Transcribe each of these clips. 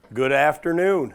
Good afternoon.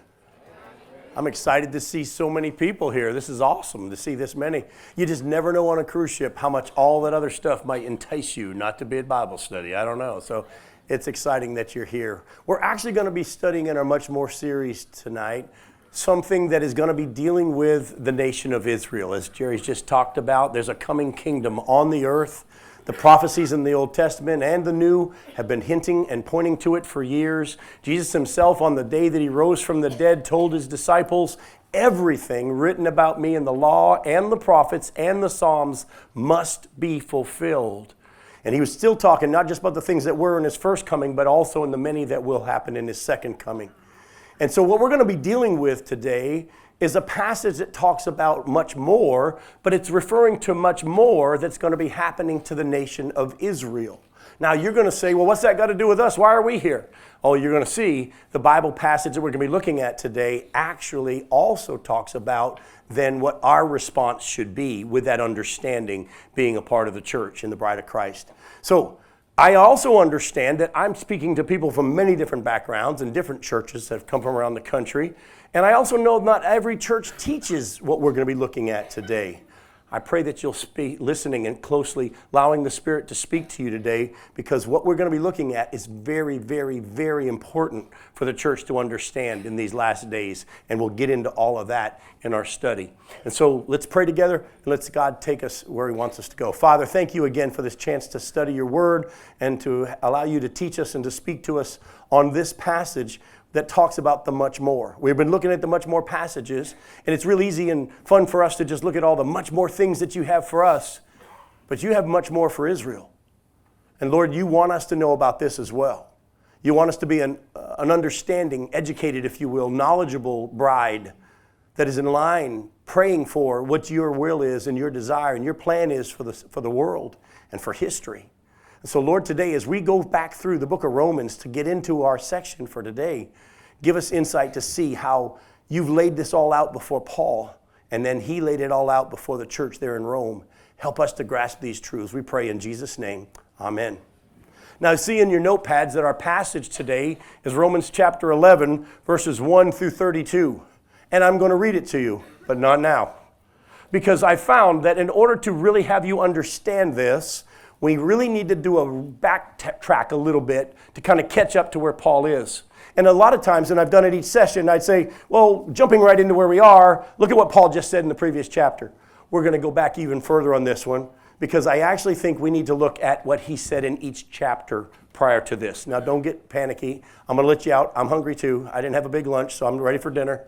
I'm excited to see so many people here. This is awesome to see this many. You just never know on a cruise ship how much all that other stuff might entice you not to be at Bible study. I don't know. So it's exciting that you're here. We're actually going to be studying in our Much More series tonight something that is going to be dealing with the nation of Israel. As Jerry's just talked about, there's a coming kingdom on the earth. The prophecies in the Old Testament and the New have been hinting and pointing to it for years. Jesus himself, on the day that he rose from the dead, told his disciples, everything written about me in the law and the prophets and the Psalms must be fulfilled. And he was still talking not just about the things that were in his first coming, but also in the many that will happen in his second coming. And so what we're going to be dealing with today is a passage that talks about much more, but it's referring to much more that's going to be happening to the nation of Israel. Now you're going to say, well, what's that got to do with us? Why are we here? Oh, you're going to see the Bible passage that we're going to be looking at today actually also talks about then what our response should be with that understanding being a part of the church and the bride of Christ. So I also understand that I'm speaking to people from many different backgrounds and different churches that have come from around the country. And I also know not every church teaches what we're going to be looking at today. I pray that you'll be listening and closely allowing the Spirit to speak to you today, because what we're going to be looking at is very, very, very important for the church to understand in these last days. And we'll get into all of that in our study. And so let's pray together and let's God take us where he wants us to go. Father, thank you again for this chance to study your word and to allow you to teach us and to speak to us on this passage that talks about the much more. We've been looking at the much more passages, and it's real easy and fun for us to just look at all the much more things that you have for us, but you have much more for Israel. And Lord, you want us to know about this as well. You want us to be an understanding, educated, if you will, knowledgeable bride that is in line, praying for what your will is and your desire and your plan is for the world and for history. And so, Lord, today, as we go back through the book of Romans to get into our section for today, give us insight to see how you've laid this all out before Paul, and then he laid it all out before the church there in Rome. Help us to grasp these truths. We pray in Jesus' name. Amen. Now, see in your notepads that our passage today is Romans chapter 11, verses 1 through 32. And I'm going to read it to you, but not now. Because I found that in order to really have you understand this, we really need to do a backtrack a little bit to kind of catch up to where Paul is. And a lot of times, and I've done it each session, I'd say, well, jumping right into where we are, look at what Paul just said in the previous chapter. We're going to go back even further on this one, because I actually think we need to look at what he said in each chapter prior to this. Now, don't get panicky. I'm going to let you out. I'm hungry too. I didn't have a big lunch, so I'm ready for dinner.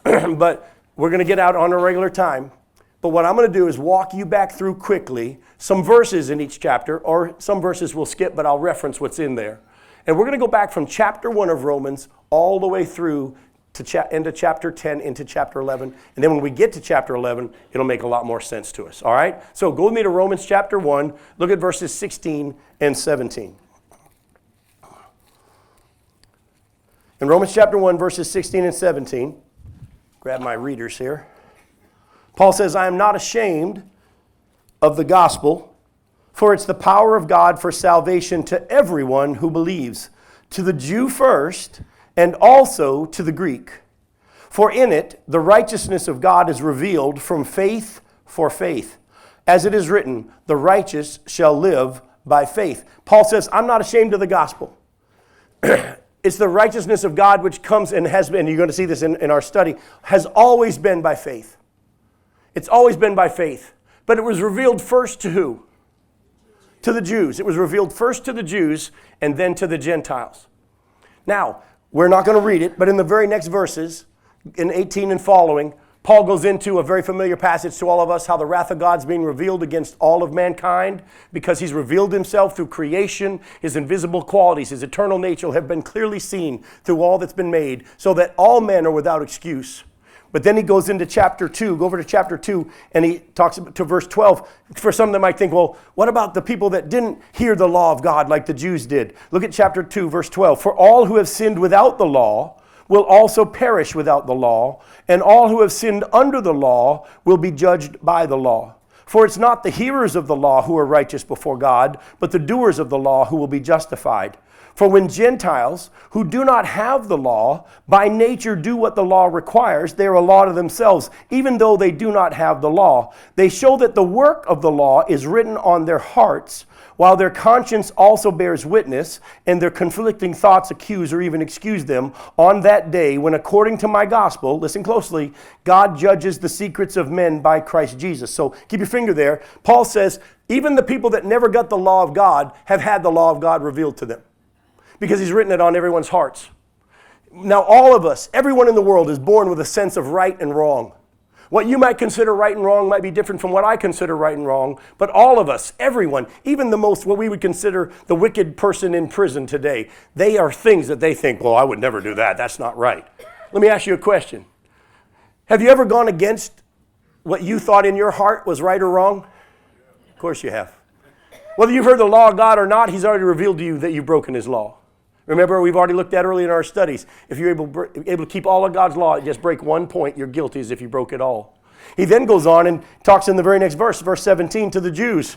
But we're going to get out on a regular time. But what I'm going to do is walk you back through quickly some verses in each chapter, or some verses we'll skip, but I'll reference what's in there. And we're going to go back from chapter 1 of Romans all the way through to into chapter 10, into chapter 11. And then when we get to chapter 11, it'll make a lot more sense to us. All right? So go with me to Romans chapter 1. Look at verses 16 and 17. In Romans chapter 1, verses 16 and 17, grab my readers here. Paul says, I am not ashamed of the gospel, for it's the power of God for salvation to everyone who believes, to the Jew first, and also to the Greek. For in it the righteousness of God is revealed from faith for faith. As it is written, the righteous shall live by faith. Paul says, I'm not ashamed of the gospel. It's the righteousness of God which comes and has been, you're going to see this in our study, has always been by faith. It's always been by faith. But it was revealed first to who? To the Jews. It was revealed first to the Jews and then to the Gentiles. Now, we're not going to read it, but in the very next verses, in 18 and following, Paul goes into a very familiar passage to all of us, how the wrath of God's being revealed against all of mankind because he's revealed himself through creation. His invisible qualities, his eternal nature have been clearly seen through all that's been made, so that all men are without excuse. But then he goes into chapter 2, go over to chapter 2, and he talks to verse 12. For some that might think, well, what about the people that didn't hear the law of God like the Jews did? Look at chapter 2, verse 12. For all who have sinned without the law will also perish without the law, and all who have sinned under the law will be judged by the law. For it's not the hearers of the law who are righteous before God, but the doers of the law who will be justified. For when Gentiles, who do not have the law, by nature do what the law requires, they are a law to themselves, even though they do not have the law. They show that the work of the law is written on their hearts, while their conscience also bears witness, and their conflicting thoughts accuse or even excuse them on that day when, according to my gospel, listen closely, God judges the secrets of men by Christ Jesus. So keep your finger there. Paul says, even the people that never got the law of God have had the law of God revealed to them, because he's written it on everyone's hearts. Now all of us, everyone in the world is born with a sense of right and wrong. What you might consider right and wrong might be different from what I consider right and wrong, but all of us, everyone, even the most, what we would consider the wicked person in prison today, they are things that they think, well, I would never do that. That's not right. Let me ask you a question. Have you ever gone against what you thought in your heart was right or wrong? Of course you have. Whether you've heard the law of God or not, he's already revealed to you that you've broken his law. Remember, we've already looked at earlier in our studies, if you're able to keep all of God's law, just break one point, you're guilty as if you broke it all. He then goes on and talks in the very next verse, verse 17, to the Jews.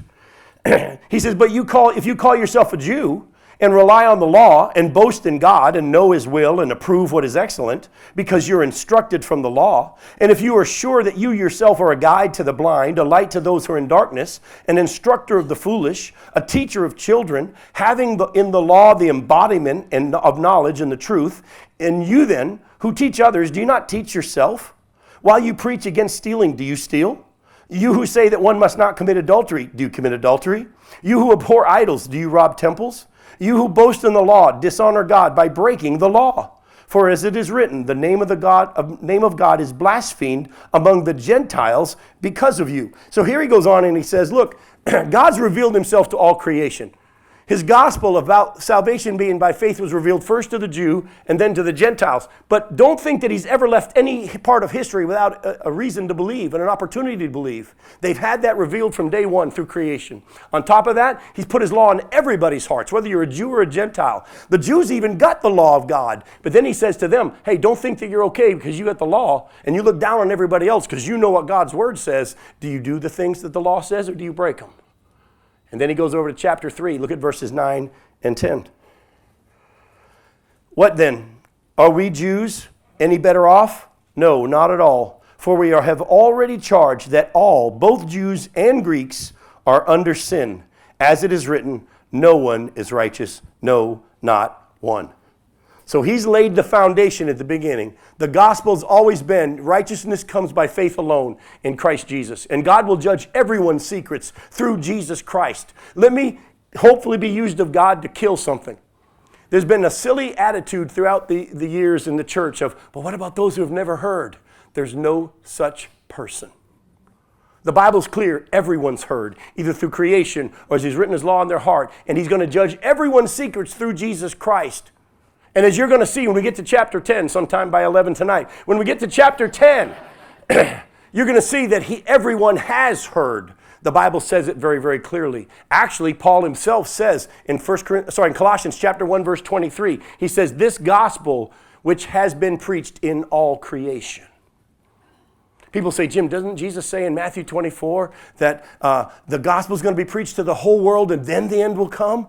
He says, but if you call yourself a Jew and rely on the law and boast in God and know his will and approve what is excellent, because you're instructed from the law, and if you are sure that you yourself are a guide to the blind, a light to those who are in darkness, an instructor of the foolish, a teacher of children, having in the law the embodiment of knowledge and the truth, and you then, who teach others, do you not teach yourself? While you preach against stealing, do you steal? You who say that one must not commit adultery, do you commit adultery? You who abhor idols, do you rob temples? You who boast in the law, dishonor God by breaking the law. For as it is written, the name of God is blasphemed among the Gentiles because of you. So here he goes on and he says, look, God's revealed himself to all creation. His gospel about salvation being by faith was revealed first to the Jew and then to the Gentiles. But don't think that he's ever left any part of history without a reason to believe and an opportunity to believe. They've had that revealed from day one through creation. On top of that, he's put his law in everybody's hearts, whether you're a Jew or a Gentile. The Jews even got the law of God. But then he says to them, hey, don't think that you're okay because you got the law and you look down on everybody else because you know what God's word says. Do you do the things that the law says or do you break them? And then he goes over to chapter 3. Look at verses 9 and 10. What then? Are we Jews any better off? No, not at all. For we have already charged that all, both Jews and Greeks, are under sin. As it is written, no one is righteous, no, not one. So he's laid the foundation at the beginning. The gospel's always been righteousness comes by faith alone in Christ Jesus. And God will judge everyone's secrets through Jesus Christ. Let me hopefully be used of God to kill something. There's been a silly attitude throughout the years in the church of, but what about those who have never heard? There's no such person. The Bible's clear, everyone's heard, either through creation or as he's written his law in their heart. And he's going to judge everyone's secrets through Jesus Christ. And as you're going to see when we get to chapter 10, sometime by 11 tonight, when we get to chapter 10, you're going to see that everyone has heard. The Bible says it very, very clearly. Actually, Paul himself says in Colossians chapter 1, verse 23, he says, this gospel which has been preached in all creation. People say, Jim, doesn't Jesus say in Matthew 24 that the gospel is going to be preached to the whole world and then the end will come?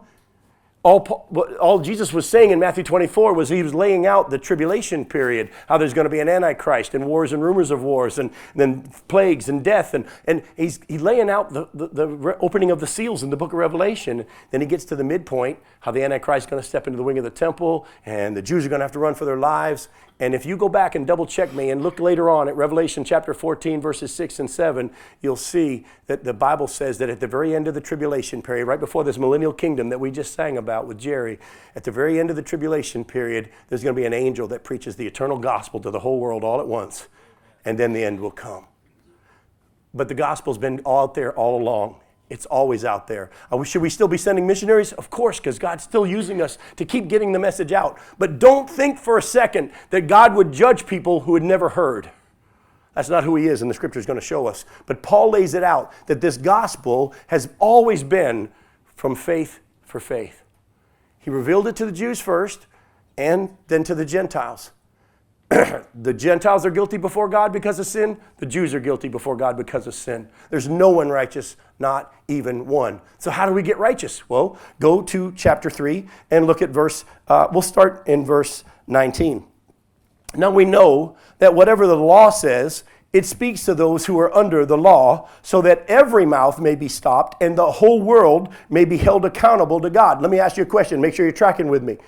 All Jesus was saying in Matthew 24 was he was laying out the tribulation period, how there's going to be an antichrist and wars and rumors of wars and then plagues and death. And he's laying out the opening of the seals in the book of Revelation. Then he gets to the midpoint, how the antichrist is going to step into the wing of the temple and the Jews are going to have to run for their lives. And if you go back and double check me and look later on at Revelation chapter 14, verses 6 and 7, you'll see that the Bible says that at the very end of the tribulation period, right before this millennial kingdom that we just sang about with Jerry, at the very end of the tribulation period, there's going to be an angel that preaches the eternal gospel to the whole world all at once. And then the end will come. But the gospel's been out there all along. It's always out there. Should we still be sending missionaries? Of course, because God's still using us to keep getting the message out. But don't think for a second that God would judge people who had never heard. That's not who he is, and the scripture is going to show us. But Paul lays it out that this gospel has always been from faith for faith. He revealed it to the Jews first, and then to the Gentiles. The Gentiles are guilty before God because of sin. The Jews are guilty before God because of sin. There's no one righteous, not even one. So how do we get righteous? Well, go to chapter 3 and look at we'll start in verse 19. Now we know that whatever the law says, it speaks to those who are under the law, so that every mouth may be stopped and the whole world may be held accountable to God. Let me ask you a question. Make sure you're tracking with me.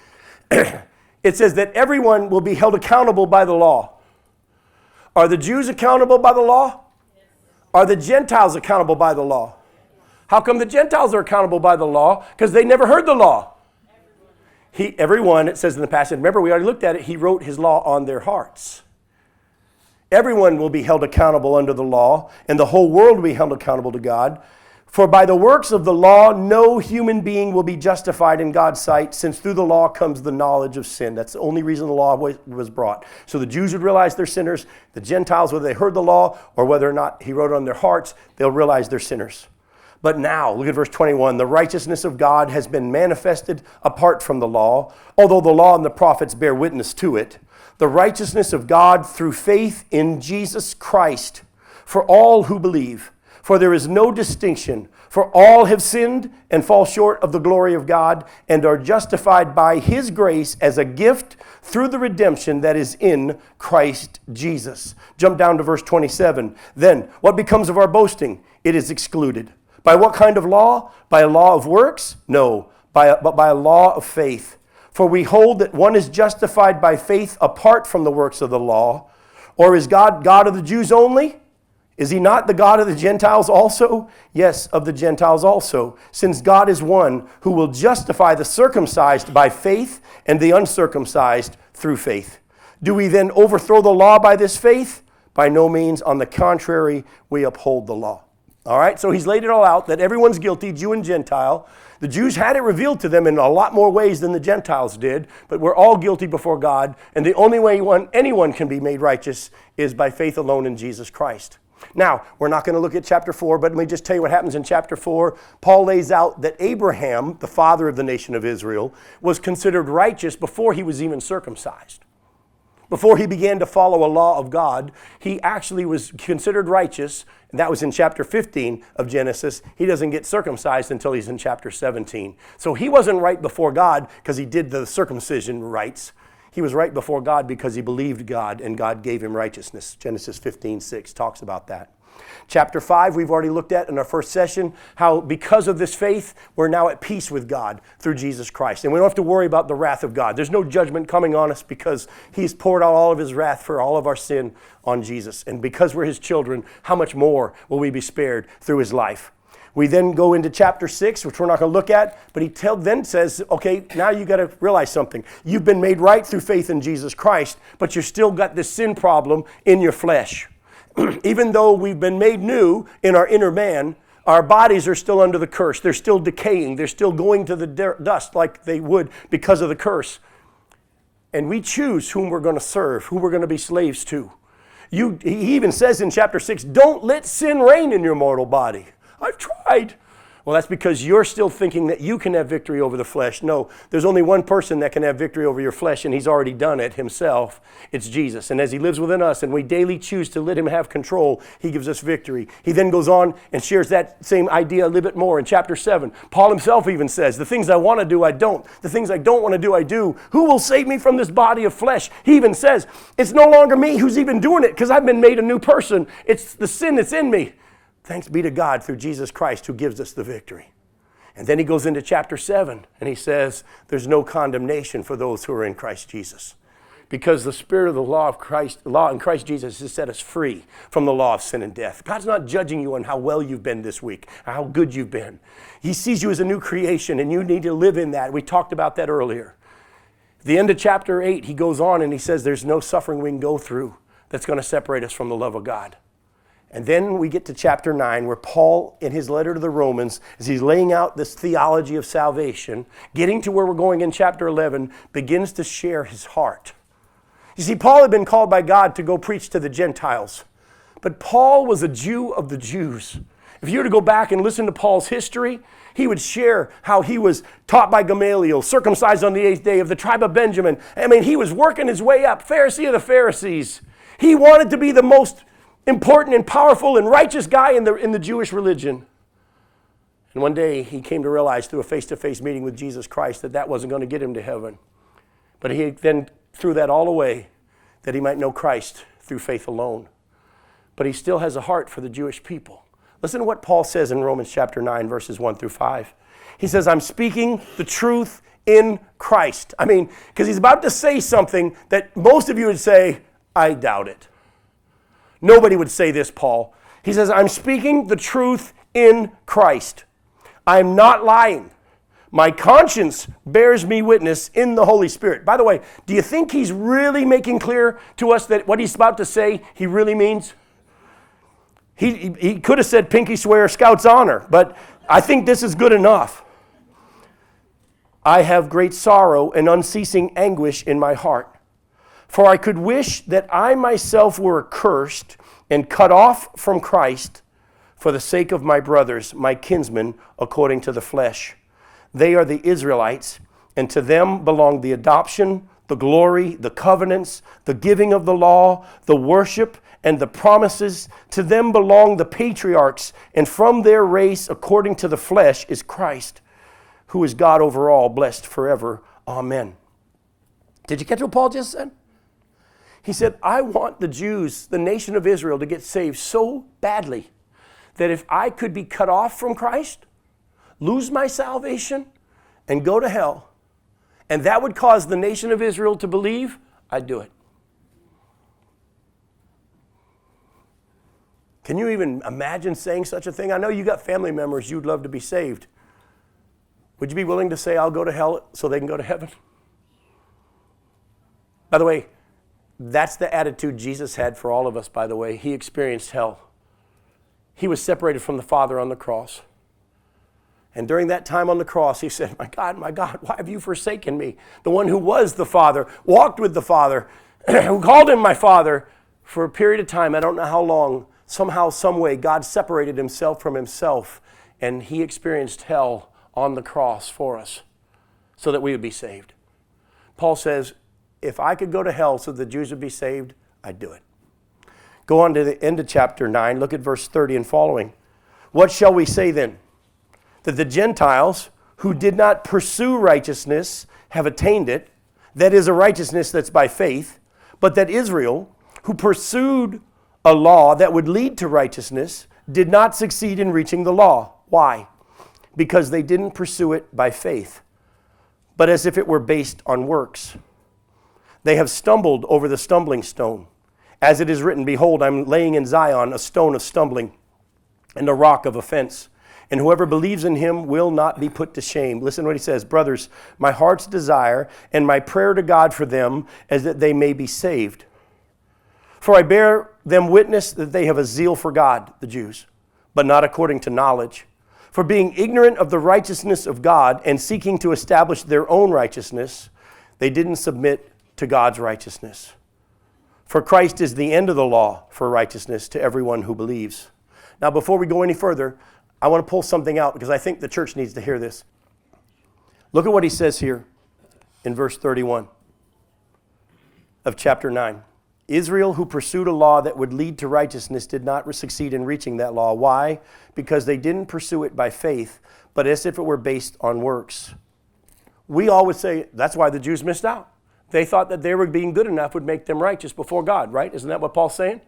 It says that everyone will be held accountable by the law. Are the Jews accountable by the law? Are the Gentiles accountable by the law? How come the Gentiles are accountable by the law? Because they never heard the law. Everyone, it says in the passage, remember we already looked at it, he wrote his law on their hearts. Everyone will be held accountable under the law, and the whole world will be held accountable to God. For by the works of the law, no human being will be justified in God's sight, since through the law comes the knowledge of sin. That's the only reason the law was brought. So the Jews would realize they're sinners. The Gentiles, whether they heard the law or whether or not he wrote it on their hearts, they'll realize they're sinners. But now, look at verse 21. The righteousness of God has been manifested apart from the law, although the law and the prophets bear witness to it. The righteousness of God through faith in Jesus Christ for all who believe. For there is no distinction, for all have sinned and fall short of the glory of God and are justified by his grace as a gift through the redemption that is in Christ Jesus. Jump down to verse 27. Then, what becomes of our boasting? It is excluded. By what kind of law? By a law of works? No, but by a law of faith. For we hold that one is justified by faith apart from the works of the law. Or is God God of the Jews only? Is he not the God of the Gentiles also? Yes, of the Gentiles also, since God is one who will justify the circumcised by faith and the uncircumcised through faith. Do we then overthrow the law by this faith? By no means. On the contrary, we uphold the law. All right, so he's laid it all out that everyone's guilty, Jew and Gentile. The Jews had it revealed to them in a lot more ways than the Gentiles did, but we're all guilty before God, and the only way anyone can be made righteous is by faith alone in Jesus Christ. Now, we're not going to look at chapter 4, but let me just tell you what happens in chapter 4. Paul lays out that Abraham, the father of the nation of Israel, was considered righteous before he was even circumcised. Before he began to follow a law of God, he actually was considered righteous, and that was in chapter 15 of Genesis. He doesn't get circumcised until he's in chapter 17. So he wasn't right before God because he did the circumcision rites. He was right before God because he believed God and God gave him righteousness. Genesis 15:6 talks about that. Chapter 5, we've already looked at in our first session, how because of this faith, we're now at peace with God through Jesus Christ. And we don't have to worry about the wrath of God. There's no judgment coming on us because he's poured out all of his wrath for all of our sin on Jesus. And because we're his children, how much more will we be spared through his life? We then go into chapter 6, which we're not going to look at, but he then says, okay, now you got to realize something. You've been made right through faith in Jesus Christ, but you've still got this sin problem in your flesh. Even though we've been made new in our inner man, our bodies are still under the curse. They're still decaying. They're still going to the dust like they would because of the curse. And we choose whom we're going to serve, who we're going to be slaves to. He even says in chapter 6, don't let sin reign in your mortal body. I've tried. Well, that's because you're still thinking that you can have victory over the flesh. No, there's only one person that can have victory over your flesh, and he's already done it himself. It's Jesus. And as he lives within us and we daily choose to let him have control, he gives us victory. He then goes on and shares that same idea a little bit more in chapter 7. Paul himself even says, the things I want to do, I don't. The things I don't want to do, I do. Who will save me from this body of flesh? He even says, it's no longer me who's even doing it because I've been made a new person. It's the sin that's in me. Thanks be to God through Jesus Christ who gives us the victory. And then he goes into chapter 7 and he says, there's no condemnation for those who are in Christ Jesus. Because the spirit of the law in Christ Jesus has set us free from the law of sin and death. God's not judging you on how well you've been this week, how good you've been. He sees you as a new creation and you need to live in that. We talked about that earlier. At the end of chapter 8, he goes on and he says there's no suffering we can go through that's going to separate us from the love of God. And then we get to chapter 9 where Paul, in his letter to the Romans, as he's laying out this theology of salvation, getting to where we're going in chapter 11, begins to share his heart. You see, Paul had been called by God to go preach to the Gentiles. But Paul was a Jew of the Jews. If you were to go back and listen to Paul's history, he would share how he was taught by Gamaliel, circumcised on the 8th day, of the tribe of Benjamin. I mean, he was working his way up, Pharisee of the Pharisees. He wanted to be the most important and powerful and righteous guy in the Jewish religion. And one day he came to realize through a face-to-face meeting with Jesus Christ that wasn't going to get him to heaven. But he then threw that all away that he might know Christ through faith alone. But he still has a heart for the Jewish people. Listen to what Paul says in Romans chapter 9, verses 1 through 5. He says, I'm speaking the truth in Christ. I mean, because he's about to say something that most of you would say, I doubt it. Nobody would say this, Paul. He says, I'm speaking the truth in Christ. I'm not lying. My conscience bears me witness in the Holy Spirit. By the way, do you think he's really making clear to us that what he's about to say, he really means? He could have said pinky swear, Scout's honor, but I think this is good enough. I have great sorrow and unceasing anguish in my heart, for I could wish that I myself were accursed and cut off from Christ for the sake of my brothers, my kinsmen, according to the flesh. They are the Israelites, and to them belong the adoption, the glory, the covenants, the giving of the law, the worship, and the promises. To them belong the patriarchs, and from their race, according to the flesh, is Christ, who is God over all, blessed forever. Amen. Did you catch what Paul just said? He said, I want the Jews, the nation of Israel, to get saved so badly that if I could be cut off from Christ, lose my salvation, and go to hell, and that would cause the nation of Israel to believe, I'd do it. Can you even imagine saying such a thing? I know you got family members you'd love to be saved. Would you be willing to say, I'll go to hell so they can go to heaven? By the way, that's the attitude Jesus had for all of us, by the way. He experienced hell. He was separated from the Father on the cross. And during that time on the cross, he said, my God, why have you forsaken me? The one who was the Father, walked with the Father, who called him my Father for a period of time, I don't know how long, somehow, some way, God separated himself from himself, and he experienced hell on the cross for us so that we would be saved. Paul says, if I could go to hell so the Jews would be saved, I'd do it. Go on to the end of chapter 9. Look at verse 30 and following. What shall we say then? That the Gentiles who did not pursue righteousness have attained it, that is a righteousness that's by faith, but that Israel, who pursued a law that would lead to righteousness, did not succeed in reaching the law. Why? Because they didn't pursue it by faith, but as if it were based on works. They have stumbled over the stumbling stone. As it is written, behold, I'm laying in Zion a stone of stumbling and a rock of offense. And whoever believes in him will not be put to shame. Listen to what he says. Brothers, my heart's desire and my prayer to God for them is that they may be saved. For I bear them witness that they have a zeal for God, the Jews, but not according to knowledge. For being ignorant of the righteousness of God and seeking to establish their own righteousness, they didn't submit to God's righteousness. For Christ is the end of the law for righteousness to everyone who believes. Now, before we go any further, I want to pull something out because I think the church needs to hear this. Look at what he says here in verse 31 of chapter 9. Israel, who pursued a law that would lead to righteousness, did not succeed in reaching that law. Why? Because they didn't pursue it by faith, but as if it were based on works. We always say that's why the Jews missed out. They thought that they were being good enough would make them righteous before God, right? Isn't that what Paul's saying?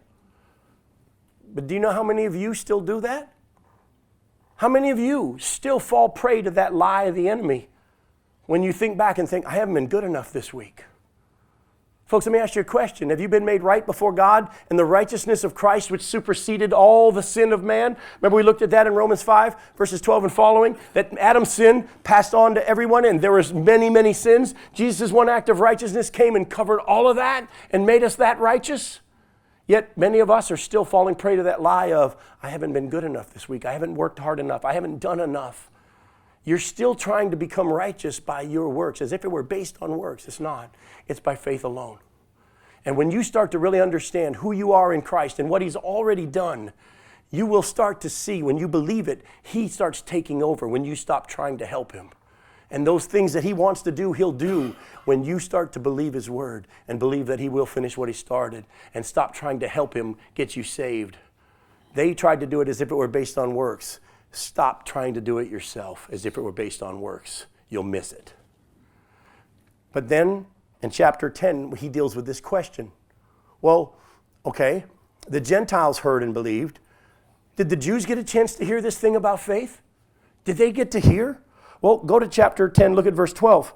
But do you know how many of you still do that? How many of you still fall prey to that lie of the enemy when you think back and think, I haven't been good enough this week? Folks, let me ask you a question. Have you been made right before God in the righteousness of Christ, which superseded all the sin of man? Remember we looked at that in Romans 5, verses 12 and following, that Adam's sin passed on to everyone, and there was many, many sins. Jesus' one act of righteousness came and covered all of that and made us that righteous. Yet many of us are still falling prey to that lie of, I haven't been good enough this week. I haven't worked hard enough. I haven't done enough. You're still trying to become righteous by your works, as if it were based on works. It's not. It's by faith alone. And when you start to really understand who you are in Christ and what He's already done, you will start to see, when you believe it, he starts taking over when you stop trying to help him. And those things that he wants to do, he'll do when you start to believe his word and believe that he will finish what he started and stop trying to help him get you saved. They tried to do it as if it were based on works. Stop trying to do it yourself as if it were based on works. You'll miss it. But then in chapter 10, he deals with this question. Well, okay, the Gentiles heard and believed. Did the Jews get a chance to hear this thing about faith? Did they get to hear? Well, go to chapter 10, look at verse 12.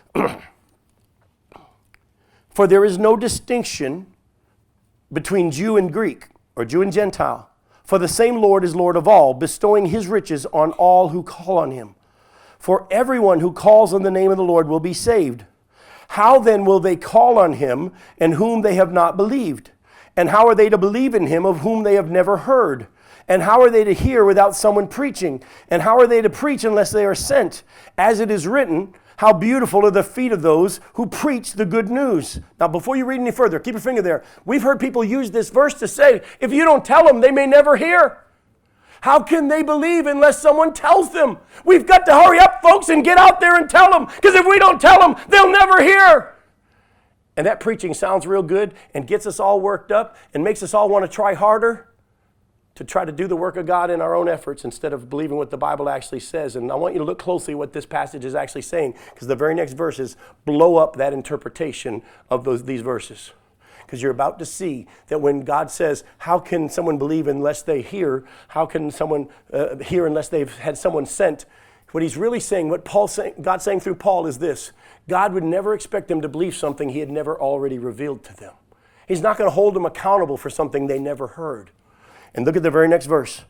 For there is no distinction between Jew and Greek, or Jew and Gentile. For the same Lord is Lord of all, bestowing his riches on all who call on him. For everyone who calls on the name of the Lord will be saved. How then will they call on him in whom they have not believed? And how are they to believe in him of whom they have never heard? And how are they to hear without someone preaching? And how are they to preach unless they are sent? As it is written, how beautiful are the feet of those who preach the good news. Now, before you read any further, keep your finger there. We've heard people use this verse to say, if you don't tell them, they may never hear. How can they believe unless someone tells them? We've got to hurry up, folks, and get out there and tell them, because if we don't tell them, they'll never hear. And that preaching sounds real good and gets us all worked up and makes us all want to try harder to try to do the work of God in our own efforts instead of believing what the Bible actually says. And I want you to look closely at what this passage is actually saying, because the very next verses blow up that interpretation of these verses. Because you're about to see that when God says, how can someone believe unless they hear? How can someone hear unless they've had someone sent? What he's really saying, what God's saying through Paul is this: God would never expect them to believe something he had never already revealed to them. He's not going to hold them accountable for something they never heard. And look at the very next verse.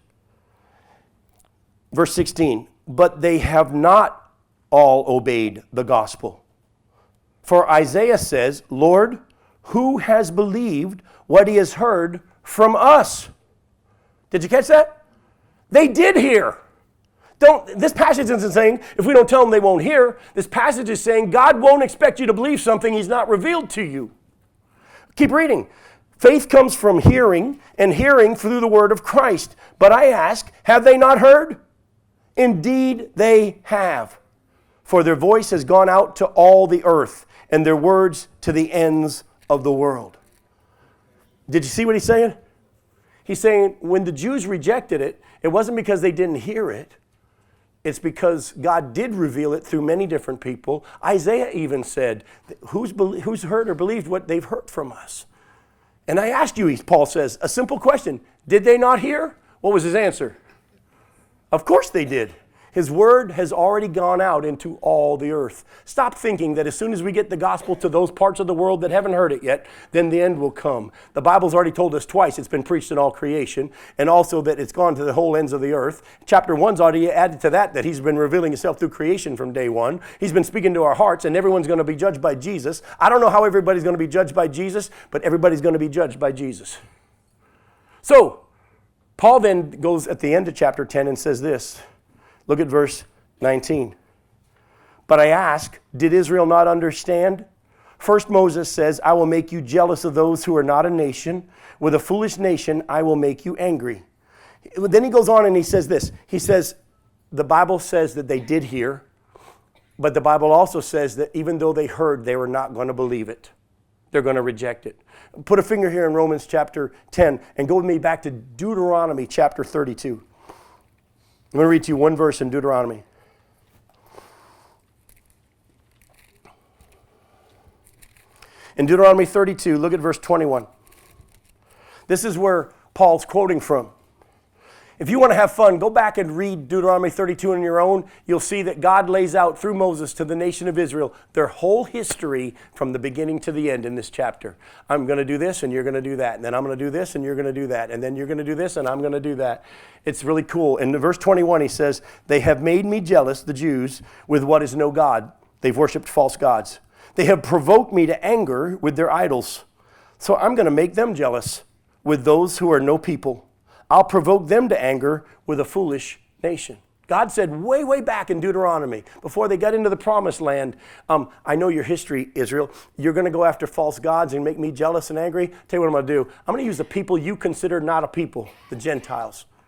Verse 16. But they have not all obeyed the gospel. For Isaiah says, Lord, who has believed what he has heard from us? Did you catch that? They did hear. This passage isn't saying if we don't tell them they won't hear. This passage is saying God won't expect you to believe something he's not revealed to you. Keep reading. Faith comes from hearing, and hearing through the word of Christ. But I ask, have they not heard? Indeed they have. For their voice has gone out to all the earth, and their words to the ends of the world. Did you see what he's saying? He's saying when the Jews rejected it, it wasn't because they didn't hear it. It's because God did reveal it through many different people. Isaiah even said, who's heard or believed what they've heard from us? And I asked you, Paul says, a simple question. Did they not hear? What was his answer? Of course they did. His word has already gone out into all the earth. Stop thinking that as soon as we get the gospel to those parts of the world that haven't heard it yet, then the end will come. The Bible's already told us twice it's been preached in all creation, and also that it's gone to the whole ends of the earth. Chapter 1's already added to that he's been revealing himself through creation from day one. He's been speaking to our hearts, and everyone's going to be judged by Jesus. I don't know how everybody's going to be judged by Jesus, but everybody's going to be judged by Jesus. So, Paul then goes at the end of chapter 10 and says this. Look at verse 19. But I ask, did Israel not understand? First Moses says, I will make you jealous of those who are not a nation. With a foolish nation, I will make you angry. Then he goes on and he says this. He says, the Bible says that they did hear, but the Bible also says that even though they heard, they were not going to believe it. They're going to reject it. Put a finger here in Romans chapter 10 and go with me back to Deuteronomy chapter 32. I'm going to read to you one verse in Deuteronomy. In Deuteronomy 32, look at verse 21. This is where Paul's quoting from. If you want to have fun, go back and read Deuteronomy 32 on your own. You'll see that God lays out through Moses to the nation of Israel their whole history from the beginning to the end in this chapter. I'm going to do this and you're going to do that. And then I'm going to do this and you're going to do that. And then you're going to do this and I'm going to do that. It's really cool. In verse 21 he says, they have made me jealous, the Jews, with what is no God. They've worshipped false gods. They have provoked me to anger with their idols. So I'm going to make them jealous with those who are no people. I'll provoke them to anger with a foolish nation. God said way, way back in Deuteronomy, before they got into the promised land, I know your history, Israel. You're going to go after false gods and make me jealous and angry. Tell you what I'm going to do. I'm going to use the people you consider not a people, the Gentiles.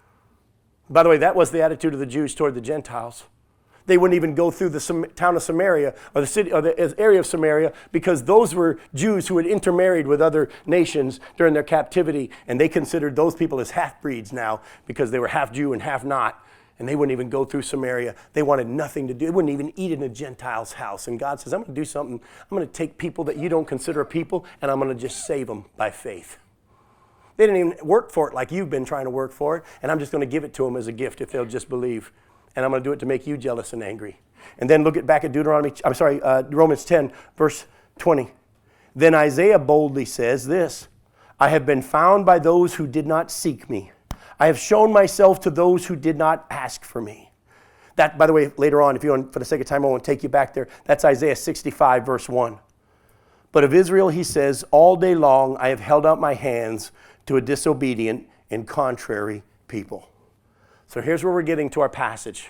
By the way, that was the attitude of the Jews toward the Gentiles. They wouldn't even go through the town of Samaria or the city or the area of Samaria because those were Jews who had intermarried with other nations during their captivity, and they considered those people as half-breeds now because they were half Jew and half not, and they wouldn't even go through Samaria. They wanted nothing to do. They wouldn't even eat in a Gentile's house. And God says, I'm going to do something. I'm going to take people that you don't consider a people, and I'm going to just save them by faith. They didn't even work for it like you've been trying to work for it, and I'm just going to give it to them as a gift if they'll just believe. And I'm going to do it to make you jealous and angry. And then look back at Romans 10, verse 20. Then Isaiah boldly says this, I have been found by those who did not seek me. I have shown myself to those who did not ask for me. That, by the way, later on, if you want, for the sake of time, I won't take you back there. That's Isaiah 65, verse 1. But of Israel, he says, all day long I have held out my hands to a disobedient and contrary people. So here's where we're getting to our passage.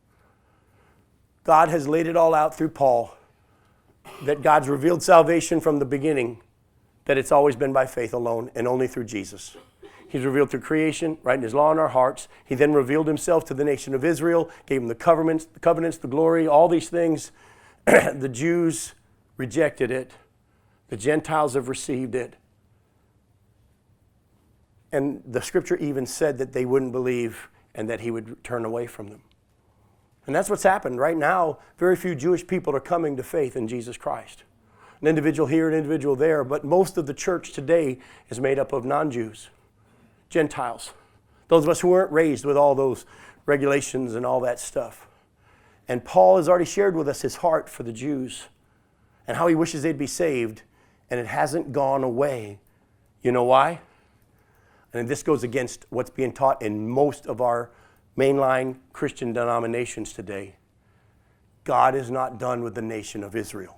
God has laid it all out through Paul, that God's revealed salvation from the beginning, that it's always been by faith alone and only through Jesus. He's revealed through creation, writing his law in our hearts. He then revealed himself to the nation of Israel, gave them the covenants, the glory, all these things. The Jews rejected it. The Gentiles have received it. And the scripture even said that they wouldn't believe and that he would turn away from them. And that's what's happened. Right now, very few Jewish people are coming to faith in Jesus Christ. An individual here, an individual there, but most of the church today is made up of non-Jews, Gentiles, those of us who weren't raised with all those regulations and all that stuff. And Paul has already shared with us his heart for the Jews and how he wishes they'd be saved, and it hasn't gone away. You know why? And this goes against what's being taught in most of our mainline Christian denominations today. God is not done with the nation of Israel.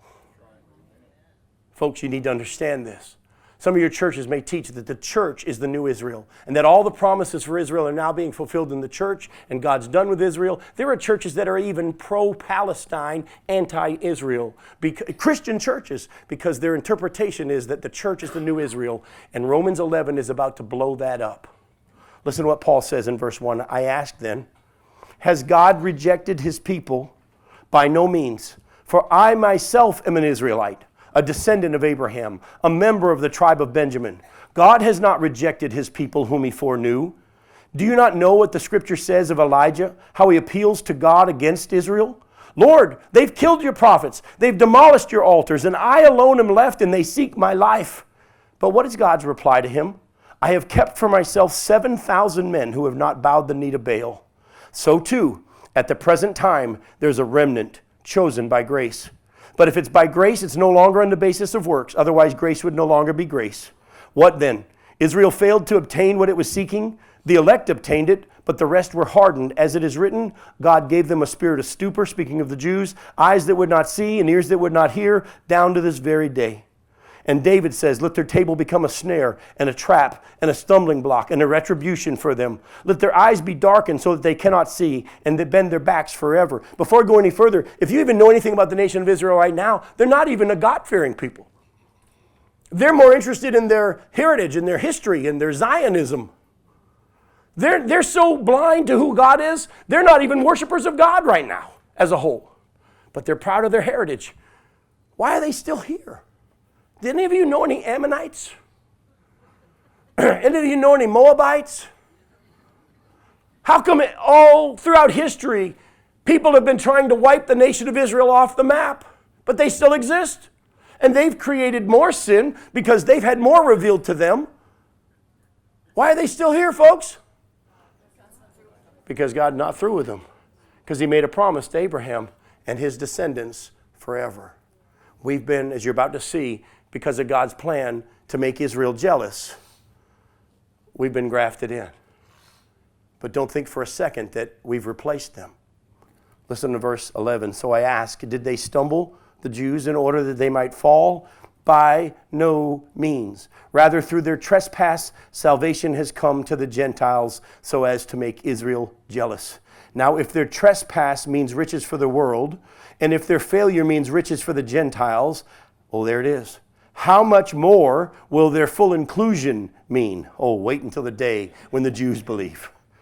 Folks, you need to understand this. Some of your churches may teach that the church is the new Israel and that all the promises for Israel are now being fulfilled in the church and God's done with Israel. There are churches that are even pro-Palestine, anti-Israel, Christian churches, because their interpretation is that the church is the new Israel, and Romans 11 is about to blow that up. Listen to what Paul says in verse 1. I ask then, has God rejected his people? By no means, for I myself am an Israelite, a descendant of Abraham, a member of the tribe of Benjamin. God has not rejected his people whom he foreknew. Do you not know what the scripture says of Elijah, how he appeals to God against Israel? Lord, they've killed your prophets, they've demolished your altars, and I alone am left, and they seek my life. But what is God's reply to him? I have kept for myself 7,000 men who have not bowed the knee to Baal. So too, at the present time, there's a remnant chosen by grace. But if it's by grace, it's no longer on the basis of works. Otherwise, grace would no longer be grace. What then? Israel failed to obtain what it was seeking. The elect obtained it, but the rest were hardened. As it is written, God gave them a spirit of stupor, speaking of the Jews, eyes that would not see and ears that would not hear, down to this very day. And David says, let their table become a snare and a trap and a stumbling block and a retribution for them. Let their eyes be darkened so that they cannot see and they bend their backs forever. Before I go any further, if you even know anything about the nation of Israel right now, they're not even a God-fearing people. They're more interested in their heritage and their history and their Zionism. They're so blind to who God is, they're not even worshipers of God right now as a whole. But they're proud of their heritage. Why are they still here? Did any of you know any Ammonites? Any of you know any Moabites? How come all throughout history, people have been trying to wipe the nation of Israel off the map, but they still exist? And they've created more sin because they've had more revealed to them. Why are they still here, folks? Because God's not through with them. Because he made a promise to Abraham and his descendants forever. We've been, as you're about to see, because of God's plan to make Israel jealous, we've been grafted in. But don't think for a second that we've replaced them. Listen to verse 11. So I ask, did they stumble, the Jews, in order that they might fall? By no means. Rather, through their trespass, salvation has come to the Gentiles so as to make Israel jealous. Now, if their trespass means riches for the world, and if their failure means riches for the Gentiles, well, there it is. How much more will their full inclusion mean? Oh, wait until the day when the Jews believe.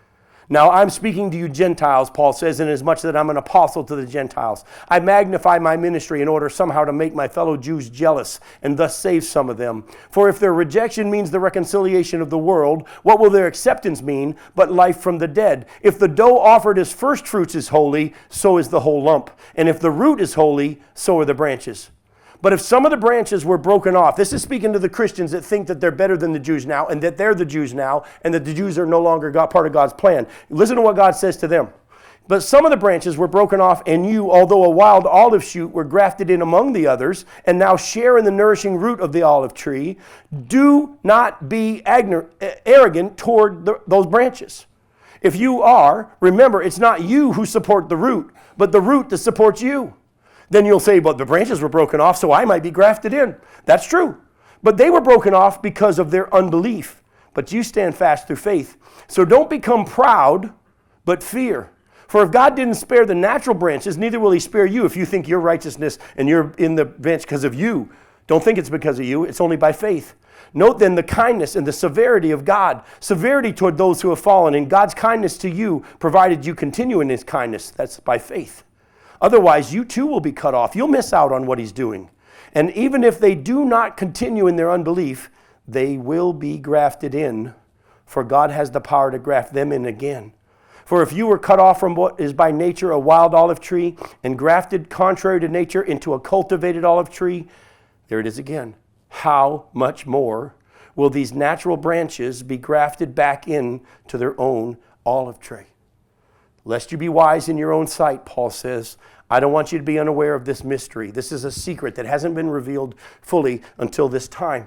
Now I'm speaking to you Gentiles, Paul says, inasmuch that I'm an apostle to the Gentiles. I magnify my ministry in order somehow to make my fellow Jews jealous and thus save some of them. For if their rejection means the reconciliation of the world, what will their acceptance mean but life from the dead? If the dough offered as first fruits is holy, so is the whole lump. And if the root is holy, so are the branches. But if some of the branches were broken off, this is speaking to the Christians that think that they're better than the Jews now and that they're the Jews now and that the Jews are no longer part of God's plan. Listen to what God says to them. But some of the branches were broken off, and you, although a wild olive shoot, were grafted in among the others and now share in the nourishing root of the olive tree. Do not be arrogant toward those branches. If you are, remember, it's not you who support the root, but the root that supports you. Then you'll say, but the branches were broken off, so I might be grafted in. That's true. But they were broken off because of their unbelief. But you stand fast through faith. So don't become proud, but fear. For if God didn't spare the natural branches, neither will he spare you if you think your righteousness and you're in the branch because of you. Don't think it's because of you. It's only by faith. Note then the kindness and the severity of God. Severity toward those who have fallen, and God's kindness to you, provided you continue in his kindness. That's by faith. Otherwise, you too will be cut off. You'll miss out on what he's doing. And even if they do not continue in their unbelief, they will be grafted in, for God has the power to graft them in again. For if you were cut off from what is by nature a wild olive tree and grafted contrary to nature into a cultivated olive tree, there it is again. How much more will these natural branches be grafted back in to their own olive tree? Lest you be wise in your own sight, Paul says, I don't want you to be unaware of this mystery. This is a secret that hasn't been revealed fully until this time.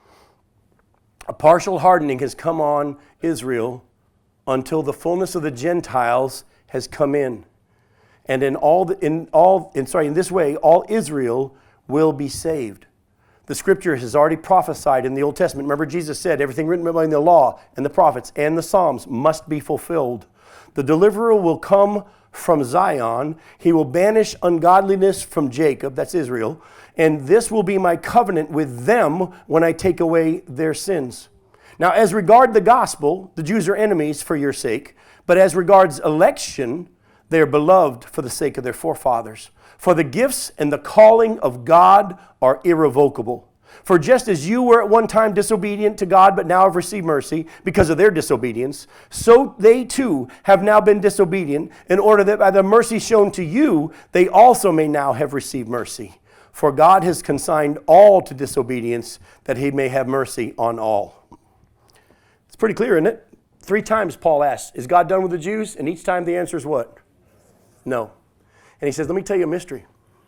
A partial hardening has come on Israel until the fullness of the Gentiles has come in. And in this way, all Israel will be saved. The scripture has already prophesied in the Old Testament. Remember, Jesus said everything written in the law and the prophets and the Psalms must be fulfilled. The deliverer will come from Zion. He will banish ungodliness from Jacob, that's Israel, and this will be my covenant with them when I take away their sins. Now, as regard the gospel, the Jews are enemies for your sake, but as regards election, they are beloved for the sake of their forefathers. For the gifts and the calling of God are irrevocable. For just as you were at one time disobedient to God, but now have received mercy because of their disobedience, so they too have now been disobedient, in order that by the mercy shown to you, they also may now have received mercy. For God has consigned all to disobedience, that he may have mercy on all. It's pretty clear, isn't it? 3 times Paul asks, is God done with the Jews? And each time the answer is what? No. And he says, let me tell you a mystery.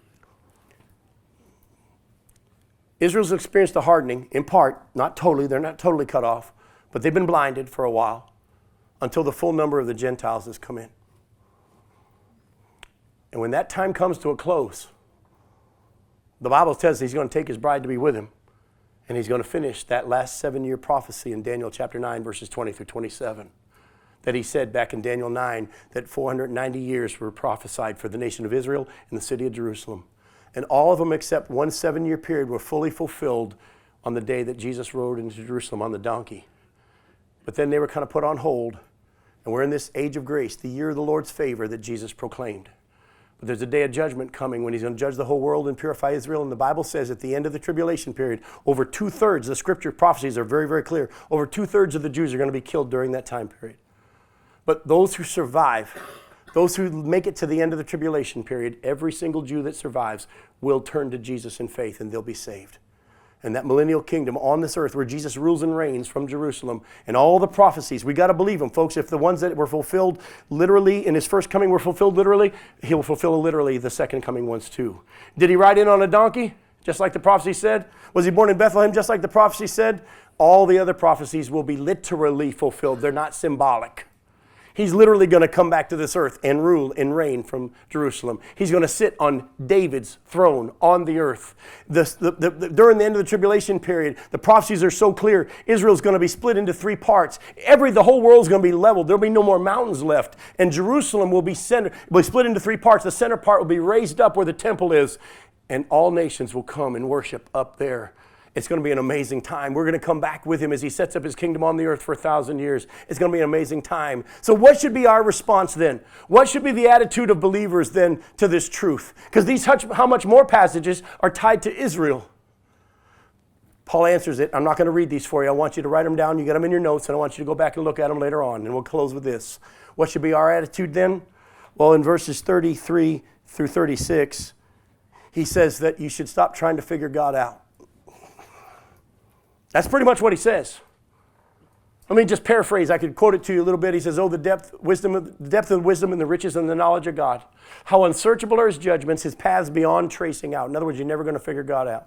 Israel's experienced a hardening, in part, not totally, they're not totally cut off, but they've been blinded for a while until the full number of the Gentiles has come in. And when that time comes to a close, the Bible tells us he's going to take his bride to be with him, and he's going to finish that last 7-year prophecy in Daniel chapter 9, verses 20 through 27, that he said back in Daniel 9 that 490 years were prophesied for the nation of Israel and the city of Jerusalem. And all of them except one 7-year period were fully fulfilled on the day that Jesus rode into Jerusalem on the donkey. But then they were kind of put on hold. And we're in this age of grace, the year of the Lord's favor that Jesus proclaimed. But there's a day of judgment coming when he's going to judge the whole world and purify Israel. And the Bible says at the end of the tribulation period, over 2/3, the scripture prophecies are very, very clear, over 2/3 of the Jews are going to be killed during that time period. But those who survive, those who make it to the end of the tribulation period, every single Jew that survives will turn to Jesus in faith and they'll be saved. And that millennial kingdom on this earth where Jesus rules and reigns from Jerusalem and all the prophecies, we got to believe them, folks. If the ones that were fulfilled literally in his first coming were fulfilled literally, he will fulfill literally the second coming ones too. Did he ride in on a donkey, just like the prophecy said? Was he born in Bethlehem, just like the prophecy said? All the other prophecies will be literally fulfilled. They're not symbolic. He's literally going to come back to this earth and rule and reign from Jerusalem. He's going to sit on David's throne on the earth. During the end of the tribulation period, the prophecies are so clear. Israel's going to be split into 3 parts. The whole world's going to be leveled. There'll be no more mountains left. And Jerusalem will be split into 3 parts. The center part will be raised up where the temple is. And all nations will come and worship up there. It's going to be an amazing time. We're going to come back with him as he sets up his kingdom on the earth for 1,000 years. It's going to be an amazing time. So what should be our response then? What should be the attitude of believers then to this truth? Because these how much more passages are tied to Israel. Paul answers it. I'm not going to read these for you. I want you to write them down. You get them in your notes, and I want you to go back and look at them later on. And we'll close with this. What should be our attitude then? Well, in verses 33 through 36, he says that you should stop trying to figure God out. That's pretty much what he says. Let me just paraphrase. I could quote it to you a little bit. He says, the depth of wisdom and the riches and the knowledge of God. How unsearchable are his judgments, his paths beyond tracing out. In other words, you're never going to figure God out.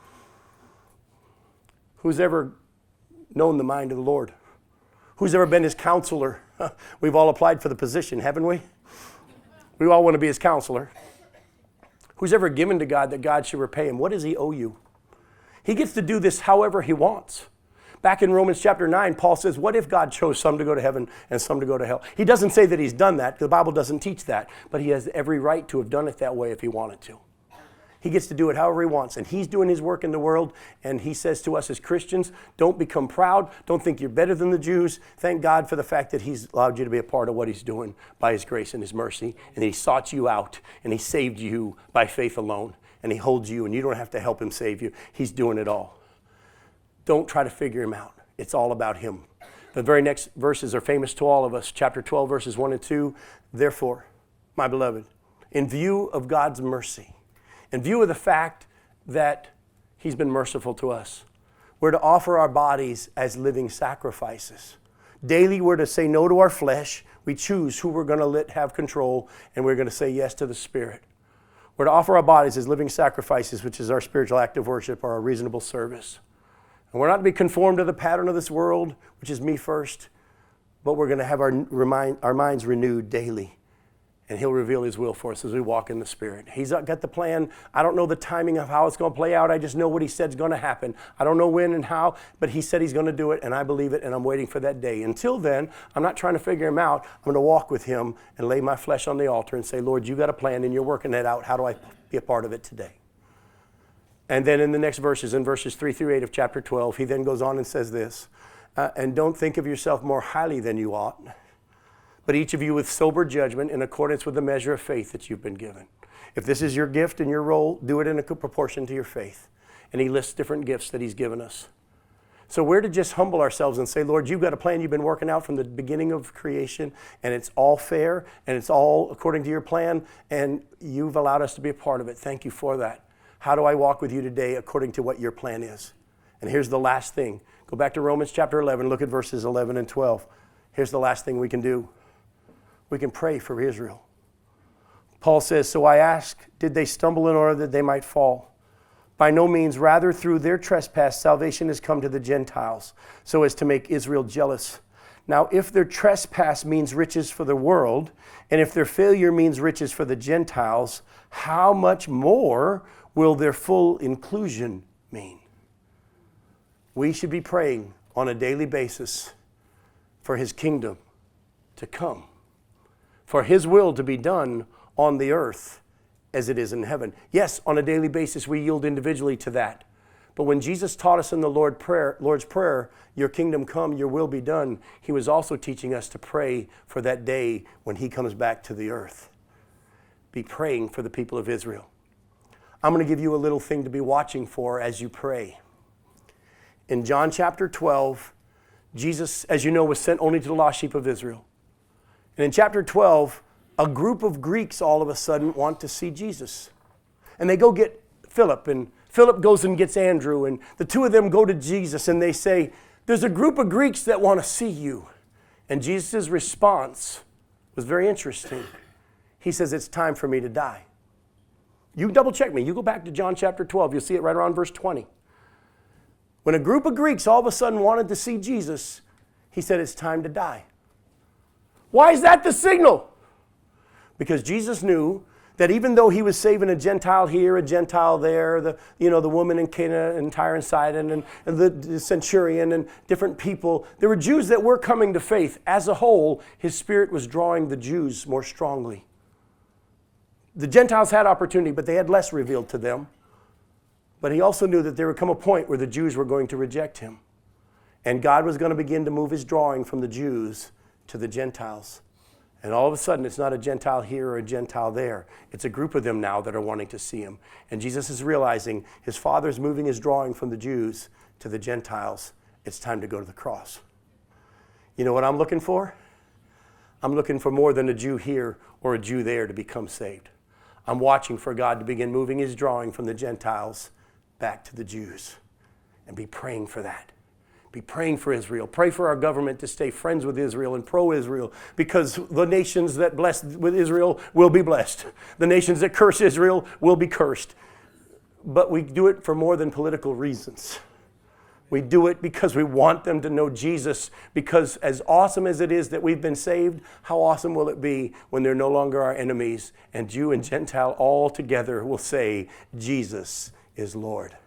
Who's ever known the mind of the Lord? Who's ever been his counselor? We've all applied for the position, haven't we? We all want to be his counselor. Who's ever given to God that God should repay him? What does he owe you? He gets to do this however he wants. Back in Romans chapter 9, Paul says, what if God chose some to go to heaven and some to go to hell? He doesn't say that he's done that. The Bible doesn't teach that. But he has every right to have done it that way if he wanted to. He gets to do it however he wants. And he's doing his work in the world. And he says to us as Christians, don't become proud. Don't think you're better than the Jews. Thank God for the fact that he's allowed you to be a part of what he's doing by his grace and his mercy. And he sought you out. And he saved you by faith alone. And he holds you. And you don't have to help him save you. He's doing it all. Don't try to figure him out. It's all about him. The very next verses are famous to all of us. Chapter 12, verses 1 and 2. Therefore, my beloved, in view of God's mercy, in view of the fact that he's been merciful to us, we're to offer our bodies as living sacrifices. Daily, we're to say no to our flesh. We choose who we're going to let have control, and we're going to say yes to the Spirit. We're to offer our bodies as living sacrifices, which is our spiritual act of worship or our reasonable service. And we're not to be conformed to the pattern of this world, which is me first, but we're going to have our minds renewed daily. And he'll reveal his will for us as we walk in the Spirit. He's got the plan. I don't know the timing of how it's going to play out. I just know what he said is going to happen. I don't know when and how, but he said he's going to do it, and I believe it, and I'm waiting for that day. Until then, I'm not trying to figure him out. I'm going to walk with him and lay my flesh on the altar and say, Lord, you got a plan, and you're working it out. How do I be a part of it today? And then in the next verses, in verses 3 through 8 of chapter 12, he then goes on and says this, and don't think of yourself more highly than you ought, but each of you with sober judgment in accordance with the measure of faith that you've been given. If this is your gift and your role, do it in a proportion to your faith. And he lists different gifts that he's given us. So we're to just humble ourselves and say, Lord, you've got a plan you've been working out from the beginning of creation, and it's all fair, and it's all according to your plan, and you've allowed us to be a part of it. Thank you for that. How do I walk with you today according to what your plan is? And here's the last thing. Go back to Romans chapter 11, look at verses 11 and 12. Here's the last thing we can do. We can pray for Israel. Paul says, so I ask, did they stumble in order that they might fall? By no means, rather through their trespass, salvation has come to the Gentiles, so as to make Israel jealous. Now, if their trespass means riches for the world, and if their failure means riches for the Gentiles, how much more will their full inclusion mean? We should be praying on a daily basis for his kingdom to come, for his will to be done on the earth as it is in heaven. Yes, on a daily basis we yield individually to that. But when Jesus taught us in the Lord's Prayer, your kingdom come, your will be done, he was also teaching us to pray for that day when he comes back to the earth. Be praying for the people of Israel. I'm going to give you a little thing to be watching for as you pray. In John chapter 12, Jesus, as you know, was sent only to the lost sheep of Israel. And in chapter 12, a group of Greeks all of a sudden want to see Jesus. And they go get Philip, and Philip goes and gets Andrew, and the two of them go to Jesus, and they say, there's a group of Greeks that want to see you. And Jesus' response was very interesting. He says, it's time for me to die. You double check me. You go back to John chapter 12. You'll see it right around verse 20. When a group of Greeks all of a sudden wanted to see Jesus, he said, it's time to die. Why is that the signal? Because Jesus knew that even though he was saving a Gentile here, a Gentile there, the woman in Cana and Tyre and Sidon and the centurion and different people, there were Jews that were coming to faith. As a whole, his Spirit was drawing the Jews more strongly. The Gentiles had opportunity, but they had less revealed to them. But he also knew that there would come a point where the Jews were going to reject him. And God was going to begin to move his drawing from the Jews to the Gentiles. And all of a sudden, it's not a Gentile here or a Gentile there. It's a group of them now that are wanting to see him. And Jesus is realizing his Father's moving his drawing from the Jews to the Gentiles. It's time to go to the cross. You know what I'm looking for? I'm looking for more than a Jew here or a Jew there to become saved. I'm watching for God to begin moving his drawing from the Gentiles back to the Jews. And be praying for that. Be praying for Israel. Pray for our government to stay friends with Israel and pro-Israel, because the nations that bless with Israel will be blessed. The nations that curse Israel will be cursed. But we do it for more than political reasons. We do it because we want them to know Jesus, because as awesome as it is that we've been saved, how awesome will it be when they're no longer our enemies and Jew and Gentile all together will say, Jesus is Lord.